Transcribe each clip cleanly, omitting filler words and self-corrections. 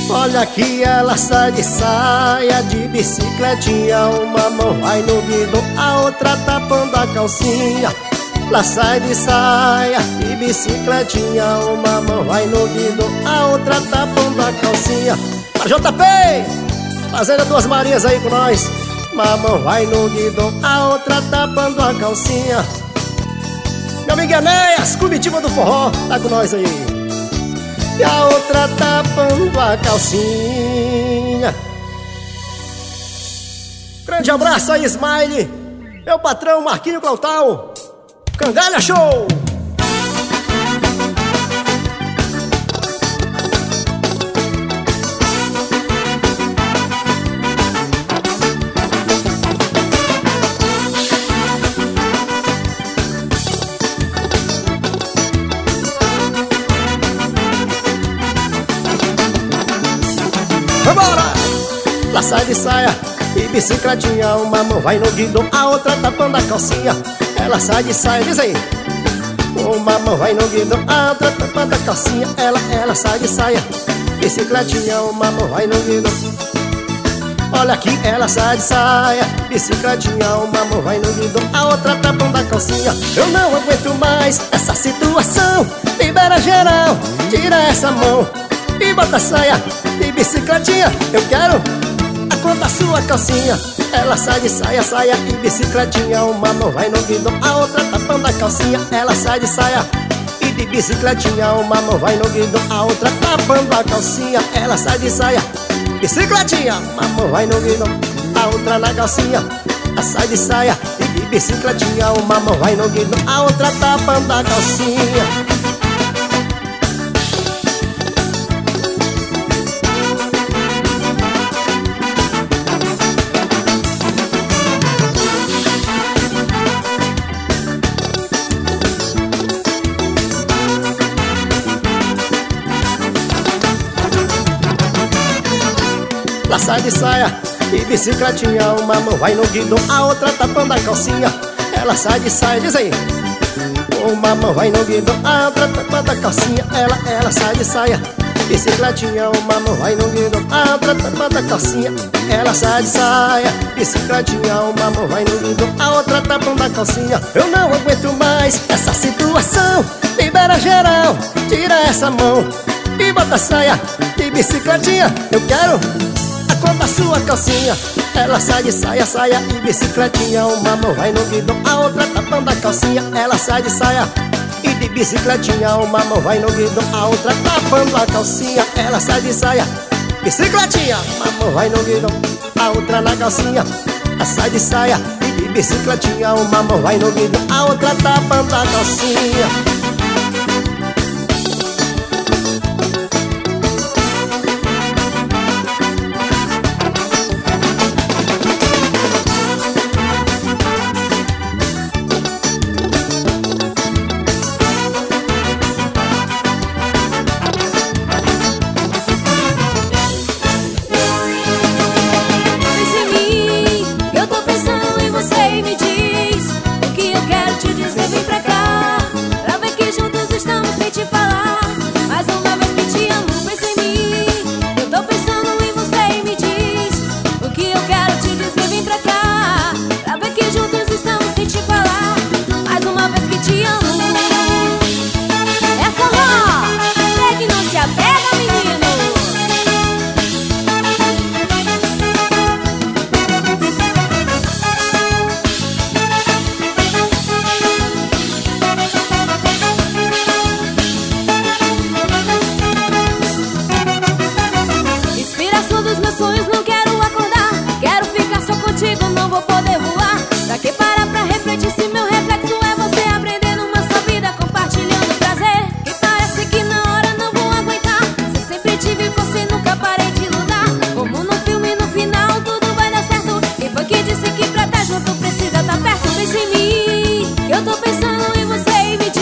Olha que ela sai de saia, de bicicletinha. Uma mão vai no guidão, a outra tapando a calcinha. Ela sai de saia, de bicicletinha. Uma mão vai no guidão, a outra tapando a calcinha. Para JP, fazendo Duas Marias aí com nós. Uma mão vai no guidão, a outra tapando a calcinha. Meu amigo Enéas, Comitiva do Forró, tá com nós aí. E a outra tapando a calcinha. Grande abraço aí, Smile. Meu patrão Marquinho Clautal. Cangalha Show. Vambora! Lá sai de saia e bicicletinha. Uma mão vai no guidão, a outra tapando a calcinha. Ela sai de saia, diz aí. Uma mão vai no guidão, a outra tapando a calcinha. Ela sai de saia, bicicletinha. Uma mão vai no guidão. Olha aqui, ela sai de saia, bicicletinha. Uma mão vai no guidão, a outra tapando a calcinha. Eu não aguento mais essa situação. Libera geral, tira essa mão e bota a saia de bicicletinha. Eu quero a cor da sua calcinha. Ela sai de saia, saia e bicicletinha. Uma mão vai no guidão, a outra tapando a calcinha. Ela sai de saia e de bicicletinha. Uma mão vai no guidão, a outra tapando a calcinha. Ela sai de saia, bicicletinha. Uma mão vai no guidão, a outra na calcinha. Ela sai de saia e de bicicletinha. Uma mão vai no guidão, a outra tapando a calcinha. Ela sai de saia e bicicletinha. Uma mão vai no guidão, a outra tapando a calcinha. Ela sai de saia, diz aí. Uma mão vai no guidão, a outra tapando a calcinha. Ela sai de saia, bicicletinha. Uma mão vai no guidão, a outra tapando a calcinha. Ela sai de saia, bicicletinha. Uma mão vai no guidão, a outra tapando a calcinha. Eu não aguento mais essa situação. Libera geral, tira essa mão e bota a saia de bicicletinha. Eu quero a cor da sua calcinha. Ela sai de saia, saia e bicicletinha. Uma mão vai no guidão, a outra tapando a calcinha. Ela sai de saia e de bicicletinha. Uma mão vai no guidão, a outra tapando a calcinha. Ela sai de saia, bicicletinha. Uma mão vai no guidão, a outra na calcinha. Ela sai de saia e de bicicletinha. Uma mão vai no guidão, a outra tapando a calcinha.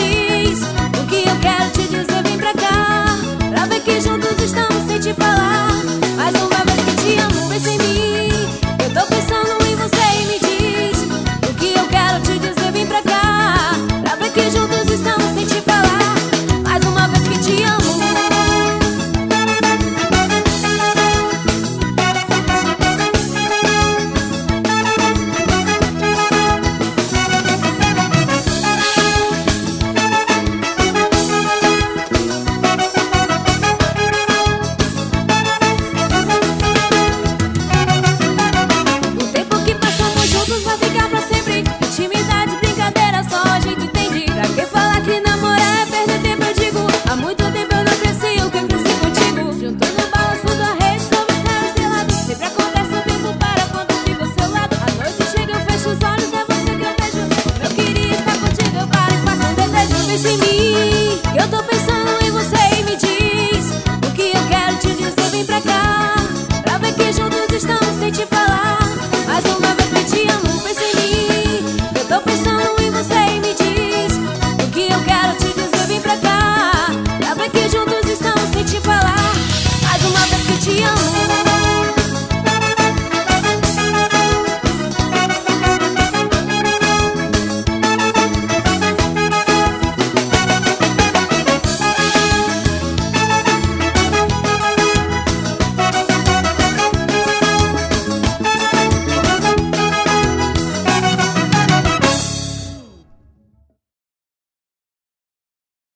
Juntos estamos sem te falar.